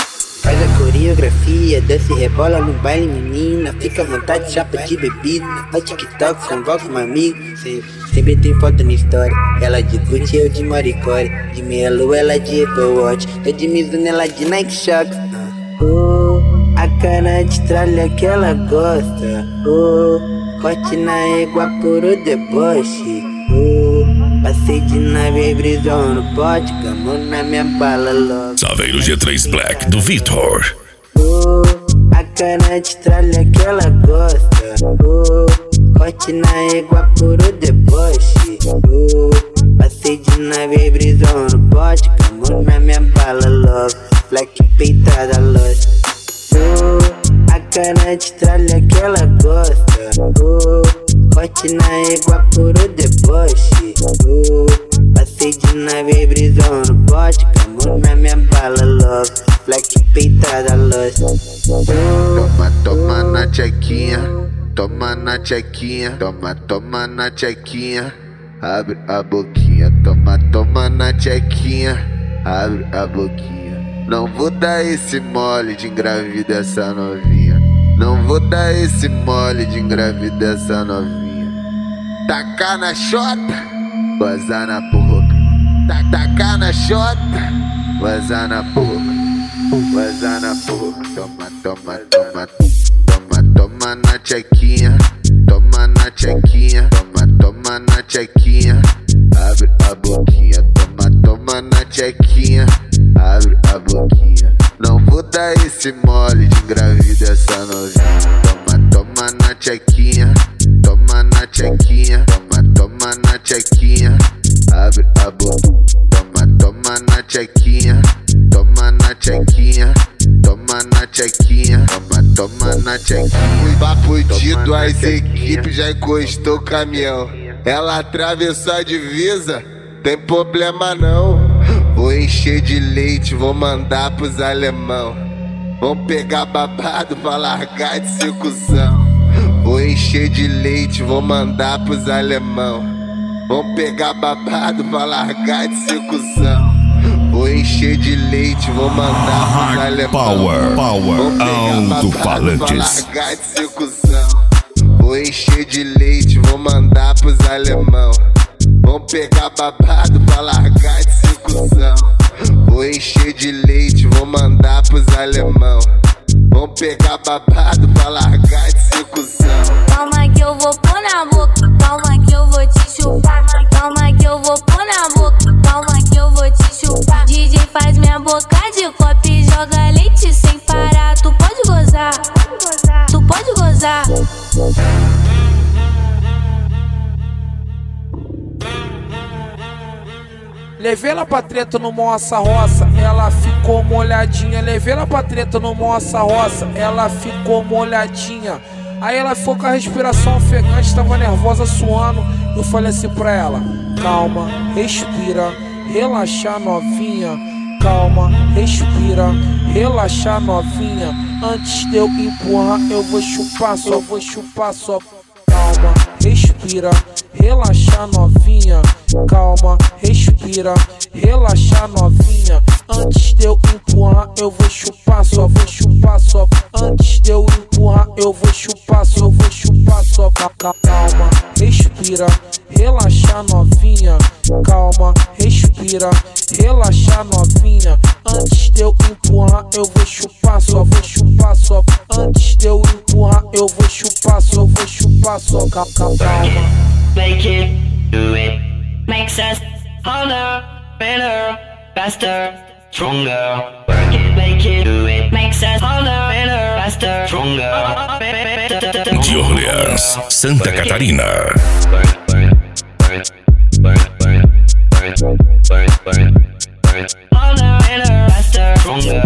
Faz a coreografia, desce e rebola no baile, menina. Fica à vontade, chapa de bebida. No TikTok, convoca uma amiga. Sempre tem foto na história. Ela de Gucci, eu de Maricore. De Melo, ela de Apple Watch. Eu de Mizuno, ela de Nike Shock. A cara de tralha que ela gosta. Corte na égua por o deboche. Passei de nave, brisou no pote. Camou na minha bala logo. Saveiro G3 Black do Vitor. A cara de tralha que ela gosta. Corte na égua por o deboche. Passei de nave, brisou no pote. Camou na minha bala logo. Black peitada loja. A cara de tralha que ela gosta. Corte na égua por o deboche. Passei de nave, brisou no bote. Camou na minha bala logo. Black peitada loja. Toma na tchequinha. Toma na tchequinha. Toma na tchequinha. Abre a boquinha. Toma na tchequinha. Abre a boquinha. Não vou dar esse mole de engravida essa novinha. Não vou dar esse mole de engravida essa novinha. Tacar na xota, vazar na boca. Tacar na xota, vazar na boca. Vazar na boca. Toma na tchequinha. Toma na tchequinha. Toma na tchequinha. Abre a boquinha. Toma na tchequinha. Abre a boquinha. Não vou dar esse mole de engravida essa novinha. Toma na tchequinha. Toma na tchequinha. Toma na tchequinha. Abre a boca. Toma na tchequinha. Toma na tchequinha. Toma na tchequinha. Toma na tchequinha. Papo dito, as equipes já encostou o caminhão. Ela atravessou a divisa, tem problema não. Vou encher de leite, vou mandar pros alemão. Vão pegar babado pra largar de ser cuzão. Vou encher de leite, vou mandar pros alemão. Vão pegar babado pra largar de ser cuzão. Vou encher de leite, vou mandar pros alemão. Power, alto-falantes. Pra largar de ser cuzão. Vou encher de leite, vou mandar pros alemão. Vão pegar babado pra largar de ser cuzão. Vou encher de leite, vou mandar pros alemão. Vão pegar babado pra largar de ser cuzão. Calma que eu vou pôr na boca. Calma que eu vou te chupar. Calma que eu vou pôr na boca. Calma que eu vou te chupar. DJ faz minha boca de copo e joga leite sem parar. Tu pode gozar. Tu pode gozar. Levei ela pra treta no Moça Roça, ela ficou molhadinha. Levei ela pra treta no Moça Roça, ela ficou molhadinha. Aí ela ficou com a respiração ofegante, tava nervosa, suando. Eu falei assim pra ela: calma, respira, relaxa novinha. Calma, respira, relaxa novinha. Antes de eu empurrar, eu vou chupar, só vou chupar, só. Calma, respira, relaxa novinha. Calma, respira, relaxa novinha. Antes de eu empurrar, eu vou chupar, só vou chupar, só. Antes de eu empurrar, eu vou chupar, só vou chupar, só. Calma, respira, relaxa novinha. Calma, respira, relaxa novinha. Antes de eu empurrar, eu vou chupar, só vou chupar, só. Antes de eu empurrar, eu vou chupar, só vou chupar, só. Calma. Make it, do it, makes us harder, better, faster, stronger. Work it, make it, do it, makes us harder, better, faster, stronger. De Orleans, Santa Catarina. Harder, better, faster, stronger.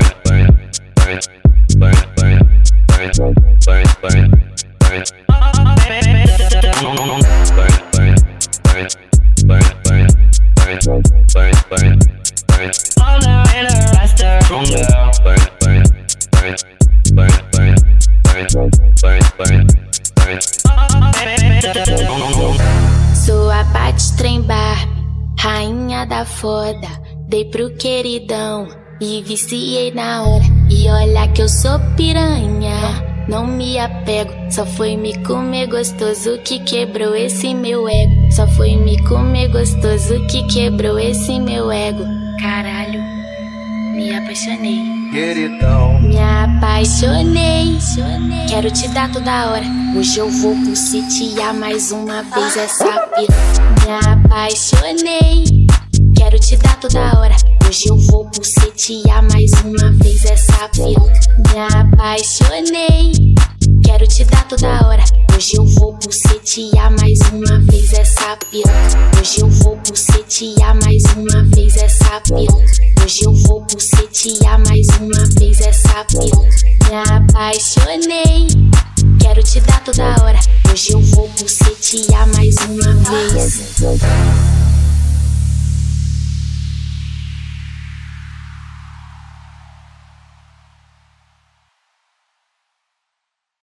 Sou a Paty Trem Barbie, rainha da foda. Dei pro queridão e viciei na hora. E olha que eu sou piranha, não me apego. Só foi me comer gostoso que quebrou esse meu ego. Só foi me comer gostoso que quebrou esse meu ego. Caralho, me apaixonei. Queridão, me apaixonei. Quero te dar toda hora. Hoje eu vou bucetear mais uma vez essa piranha. Me apaixonei. Quero te dar toda hora. Hoje eu vou bucetear mais uma vez essa piranha. Me apaixonei. Quero te dar toda hora. Hoje eu vou bucetear mais uma vez essa piranha. Hoje eu vou bucetear mais uma vez essa piranha. Hoje eu vou bucetear mais uma vez essa piranha. Me apaixonei. Quero te dar toda hora. Hoje eu vou bucetear mais uma vez.